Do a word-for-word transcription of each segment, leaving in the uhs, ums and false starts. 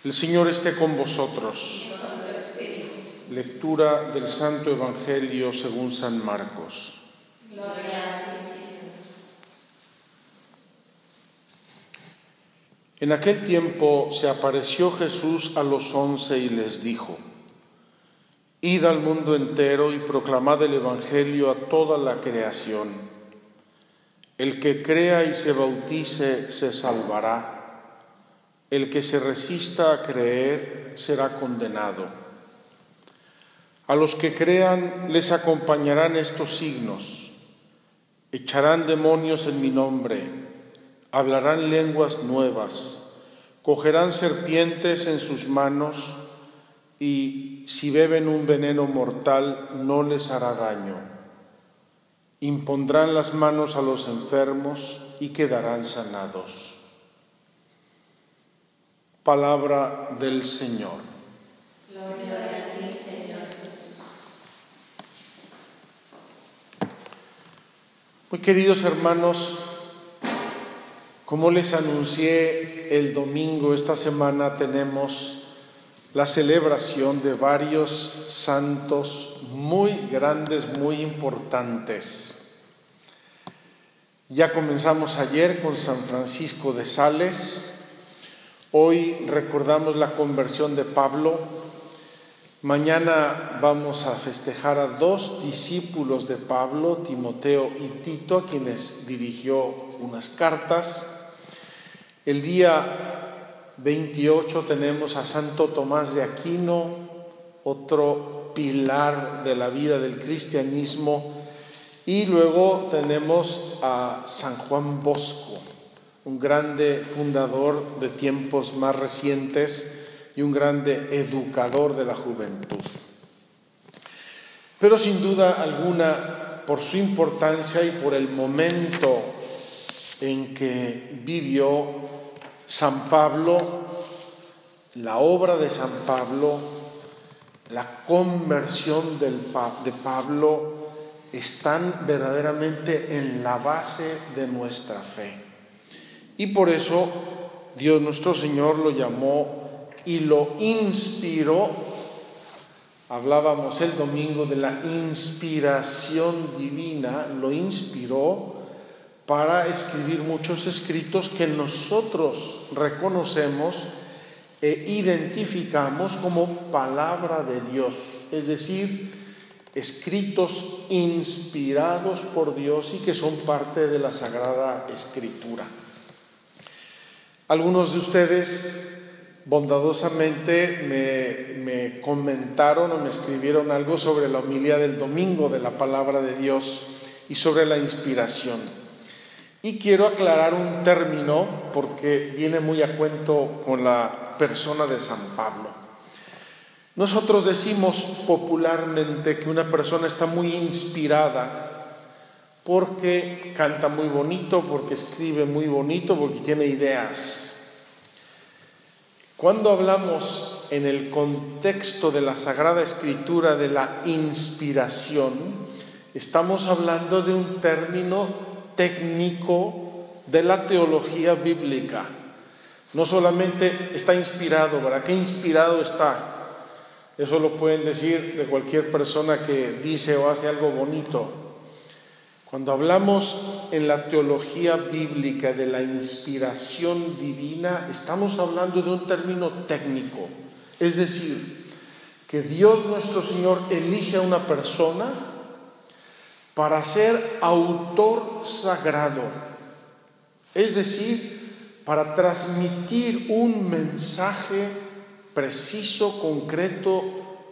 El Señor esté con vosotros. Lectura del Santo Evangelio según San Marcos. Gloria a ti, Señor. En aquel tiempo se apareció Jesús a los once y les dijo: Id al mundo entero y proclamad el Evangelio a toda la creación. El que crea y se bautice se salvará. El que se resista a creer será condenado. A los que crean les acompañarán estos signos: echarán demonios en mi nombre, hablarán lenguas nuevas, cogerán serpientes en sus manos y si beben un veneno mortal no les hará daño. Impondrán las manos a los enfermos y quedarán sanados. Palabra del Señor. Gloria a ti, Señor Jesús. Muy queridos hermanos, como les anuncié el domingo, esta semana tenemos la celebración de varios santos muy grandes, muy importantes. Ya comenzamos ayer con San Francisco de Sales. Hoy recordamos la conversión de Pablo. Mañana vamos a festejar a dos discípulos de Pablo, Timoteo y Tito, a quienes dirigió unas cartas. El día veintiocho tenemos a Santo Tomás de Aquino, otro pilar de la vida del cristianismo. Y luego tenemos a San Juan Bosco, un grande fundador de tiempos más recientes y un grande educador de la juventud. Pero sin duda alguna, por su importancia y por el momento en que vivió San Pablo, la obra de San Pablo, la conversión del, de Pablo, están verdaderamente en la base de nuestra fe. Y por eso Dios nuestro Señor lo llamó y lo inspiró. Hablábamos el domingo de la inspiración divina, lo inspiró para escribir muchos escritos que nosotros reconocemos e identificamos como palabra de Dios, es decir, escritos inspirados por Dios y que son parte de la Sagrada Escritura. Algunos de ustedes bondadosamente me, me comentaron o me escribieron algo sobre la homilía del domingo de la palabra de Dios y sobre la inspiración. Y quiero aclarar un término porque viene muy a cuento con la persona de San Pablo. Nosotros decimos popularmente que una persona está muy inspirada porque canta muy bonito, porque escribe muy bonito, porque tiene ideas. Cuando hablamos en el contexto de la Sagrada Escritura de la inspiración, estamos hablando de un término técnico de la teología bíblica. No solamente está inspirado, ¿verdad? ¿Qué inspirado está? Eso lo pueden decir de cualquier persona que dice o hace algo bonito. Cuando hablamos en la teología bíblica de la inspiración divina, estamos hablando de un término técnico. Es decir, que Dios nuestro Señor elige a una persona para ser autor sagrado. Es decir, para transmitir un mensaje preciso, concreto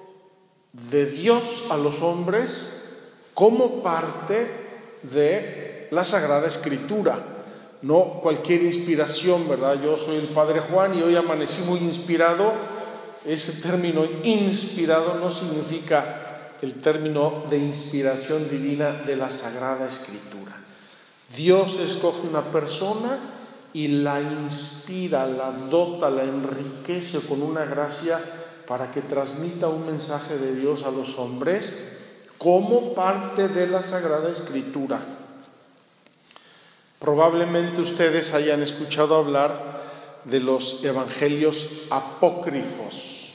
de Dios a los hombres como parte de la Sagrada Escritura, no cualquier inspiración, ¿verdad? Yo soy el Padre Juan y hoy amanecí muy inspirado. Ese término inspirado no significa el término de inspiración divina de la Sagrada Escritura. Dios escoge una persona y la inspira, la dota, la enriquece con una gracia para que transmita un mensaje de Dios a los hombres como parte de la Sagrada Escritura. Probablemente ustedes hayan escuchado hablar de los evangelios apócrifos.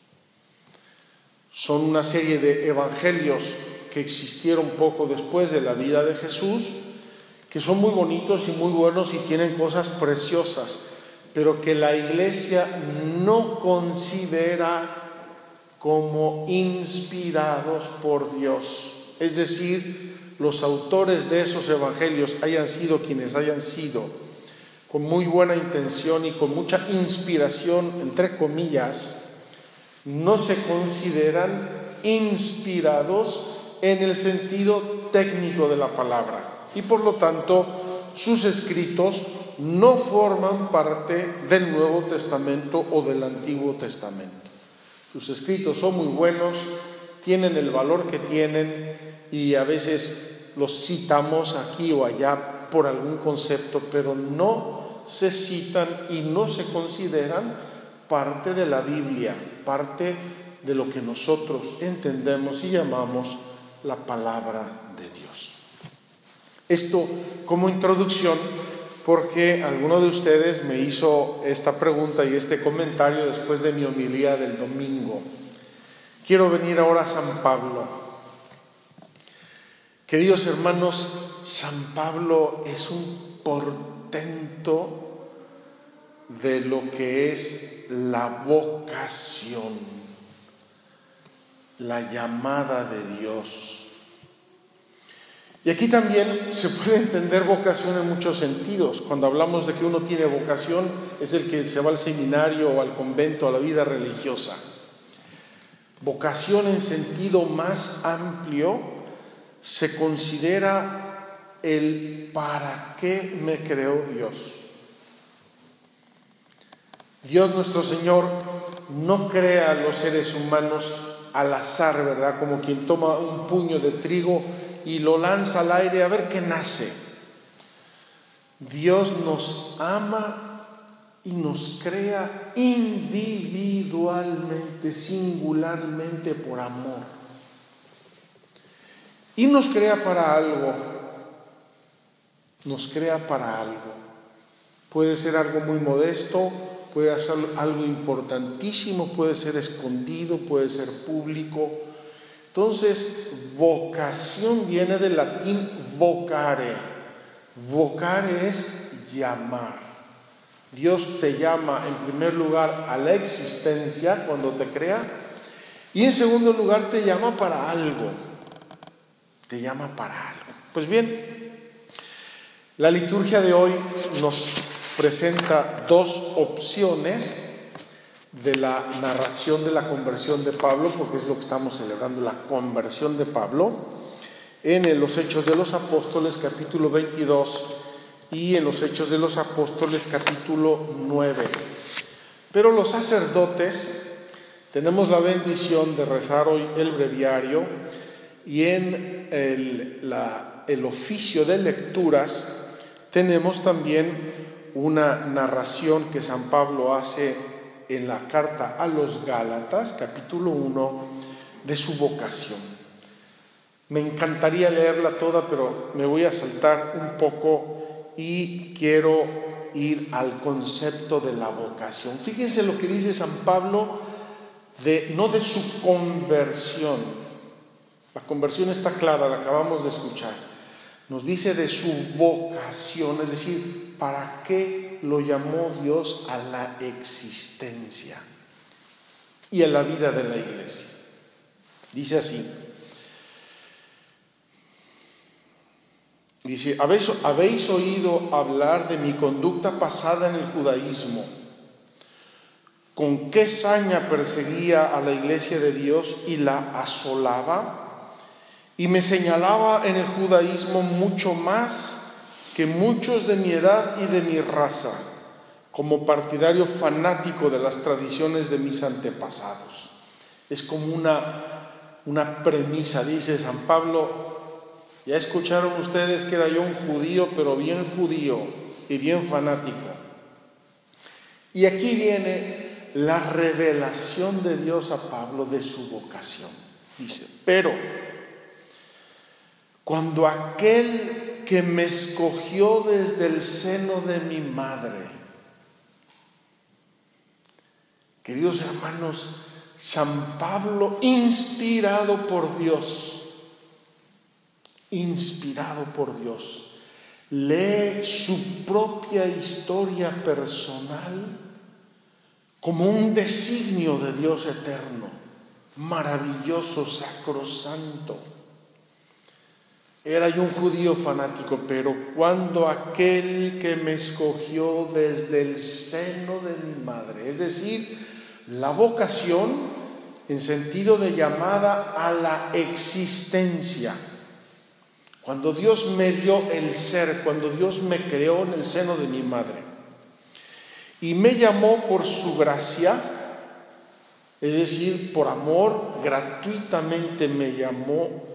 Son una serie de evangelios que existieron poco después de la vida de Jesús, que son muy bonitos y muy buenos y tienen cosas preciosas, pero que la Iglesia no considera como inspirados por Dios. Es decir, los autores de esos evangelios, hayan sido quienes hayan sido, con muy buena intención y con mucha inspiración, entre comillas, no se consideran inspirados en el sentido técnico de la palabra. Y por lo tanto, sus escritos no forman parte del Nuevo Testamento o del Antiguo Testamento. Sus escritos son muy buenos, tienen el valor que tienen y a veces los citamos aquí o allá por algún concepto, pero no se citan y no se consideran parte de la Biblia, parte de lo que nosotros entendemos y llamamos la palabra de Dios. Esto como introducción, porque alguno de ustedes me hizo esta pregunta y este comentario después de mi homilía del domingo. Quiero venir ahora a San Pablo. Queridos hermanos, San Pablo es un portento de lo que es la vocación, la llamada de Dios. Y aquí también se puede entender vocación en muchos sentidos. Cuando hablamos de que uno tiene vocación, es el que se va al seminario o al convento, a la vida religiosa. Vocación en sentido más amplio se considera el ¿para qué me creó Dios? Dios nuestro Señor no crea a los seres humanos al azar, ¿verdad? Como quien toma un puño de trigo y lo lanza al aire a ver qué nace. Dios nos ama y nos crea individualmente, singularmente por amor. Y nos crea para algo, nos crea para algo. Puede ser algo muy modesto, puede ser algo importantísimo, puede ser escondido, puede ser público. Entonces, vocación viene del latín vocare. Vocare es llamar. Dios te llama en primer lugar a la existencia cuando te crea y en segundo lugar te llama para algo. Te llama para algo. Pues bien, la liturgia de hoy nos presenta dos opciones de la narración de la conversión de Pablo, porque es lo que estamos celebrando, la conversión de Pablo, en los Hechos de los Apóstoles capítulo veintidós y en los Hechos de los Apóstoles capítulo nueve. Pero los sacerdotes tenemos la bendición de rezar hoy el breviario y en el, la, el oficio de lecturas tenemos también una narración que San Pablo hace en la carta a los Gálatas, capítulo uno, de su vocación. Me encantaría leerla toda, pero me voy a saltar un poco y quiero ir al concepto de la vocación. Fíjense lo que dice San Pablo, de, no de su conversión. La conversión está clara, la acabamos de escuchar. Nos dice de su vocación, es decir, ¿para qué lo llamó Dios a la existencia y a la vida de la iglesia? Dice así, dice, ¿habéis, habéis oído hablar de mi conducta pasada en el judaísmo? ¿Con qué saña perseguía a la iglesia de Dios y la asolaba? Y me señalaba en el judaísmo mucho más que muchos de mi edad y de mi raza, como partidario fanático de las tradiciones de mis antepasados. Es como una, una premisa, dice San Pablo. Ya escucharon ustedes que era yo un judío, pero bien judío y bien fanático. Y aquí viene la revelación de Dios a Pablo de su vocación. Dice, pero cuando aquel que me escogió desde el seno de mi madre Queridos hermanos, San Pablo, inspirado por Dios, inspirado por Dios, lee su propia historia personal como un designio de Dios eterno, maravilloso, sacrosanto. Era yo un judío fanático, pero cuando aquel que me escogió desde el seno de mi madre, es decir, la vocación en sentido de llamada a la existencia, cuando Dios me dio el ser, cuando Dios me creó en el seno de mi madre y me llamó por su gracia, es decir, por amor, gratuitamente me llamó,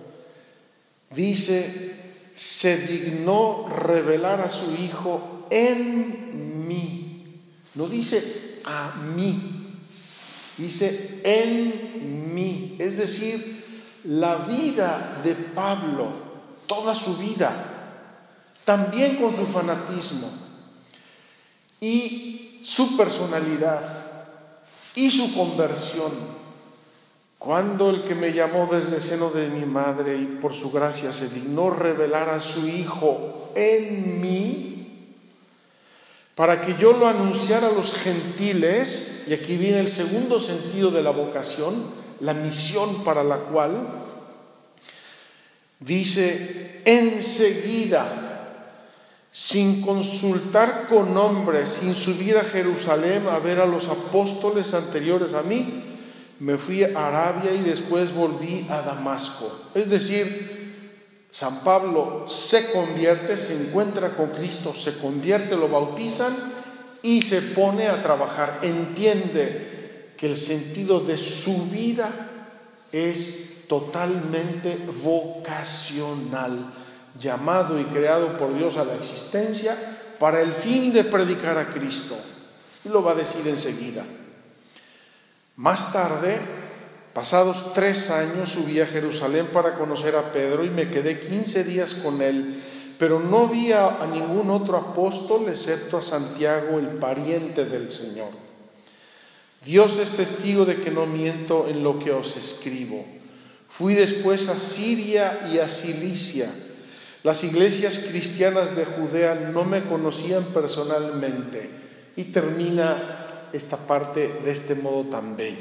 dice, se dignó revelar a su Hijo en mí. No dice a mí, dice en mí. Es decir, la vida de Pablo, toda su vida, también con su fanatismo y su personalidad y su conversión, cuando el que me llamó desde el seno de mi madre y por su gracia se dignó revelar a su Hijo en mí, para que yo lo anunciara a los gentiles, y aquí viene el segundo sentido de la vocación, la misión para la cual, dice, enseguida, sin consultar con hombres, sin subir a Jerusalén a ver a los apóstoles anteriores a mí, me fui a Arabia y después volví a Damasco. Es decir, San Pablo se convierte, se encuentra con Cristo, se convierte, lo bautizan y se pone a trabajar. Entiende que el sentido de su vida es totalmente vocacional, llamado y creado por Dios a la existencia para el fin de predicar a Cristo. Y lo va a decir enseguida. Más tarde, pasados tres años, subí a Jerusalén para conocer a Pedro y me quedé quince días con él, pero no vi a, a ningún otro apóstol excepto a Santiago, el pariente del Señor. Dios es testigo de que no miento en lo que os escribo. Fui después a Siria y a Cilicia. Las iglesias cristianas de Judea no me conocían personalmente. Y termina esta parte de este modo tan bello.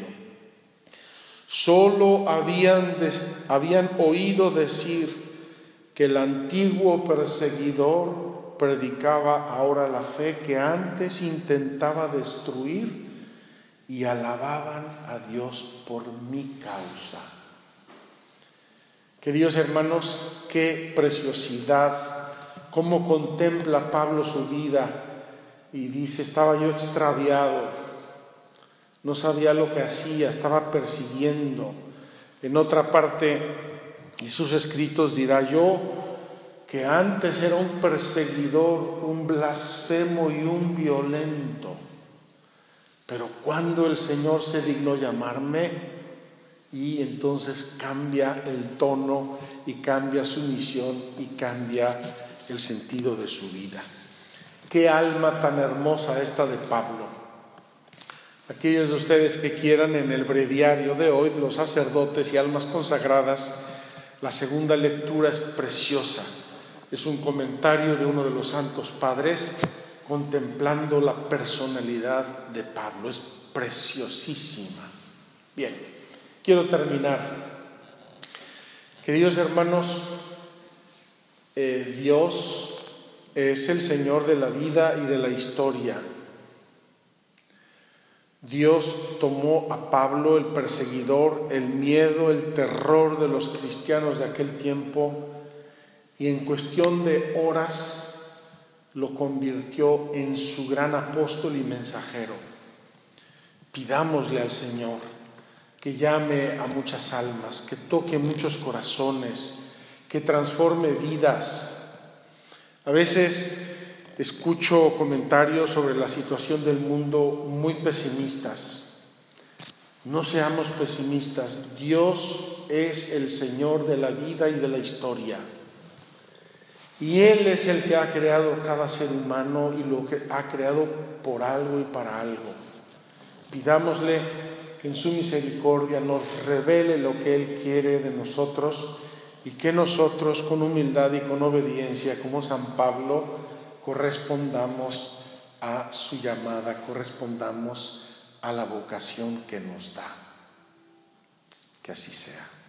Solo habían, des, habían oído decir que el antiguo perseguidor predicaba ahora la fe que antes intentaba destruir y alababan a Dios por mi causa. Queridos hermanos, qué preciosidad, cómo contempla Pablo su vida y dice, estaba yo extraviado, no sabía lo que hacía, estaba persiguiendo. En otra parte de sus escritos dirá, yo que antes era un perseguidor, un blasfemo y un violento, pero cuando el Señor se dignó llamarme, y entonces cambia el tono y cambia su misión y cambia el sentido de su vida. Qué alma tan hermosa esta de Pablo. Aquellos de ustedes que quieran, en el breviario de hoy, los sacerdotes y almas consagradas, la segunda lectura es preciosa. Es un comentario de uno de los santos padres contemplando la personalidad de Pablo. Es preciosísima. Bien, quiero terminar. Queridos hermanos, eh, Dios es el Señor de la vida y de la historia. Dios tomó a Pablo, el perseguidor, el miedo, el terror de los cristianos de aquel tiempo, y en cuestión de horas lo convirtió en su gran apóstol y mensajero. Pidámosle al Señor que llame a muchas almas, que toque muchos corazones, que transforme vidas. A veces escucho comentarios sobre la situación del mundo muy pesimistas. No seamos pesimistas. Dios es el Señor de la vida y de la historia. Y Él es el que ha creado cada ser humano y lo que ha creado por algo y para algo. Pidámosle que en su misericordia nos revele lo que Él quiere de nosotros y que nosotros con humildad y con obediencia, como San Pablo, correspondamos a su llamada, correspondamos a la vocación que nos da. Que así sea.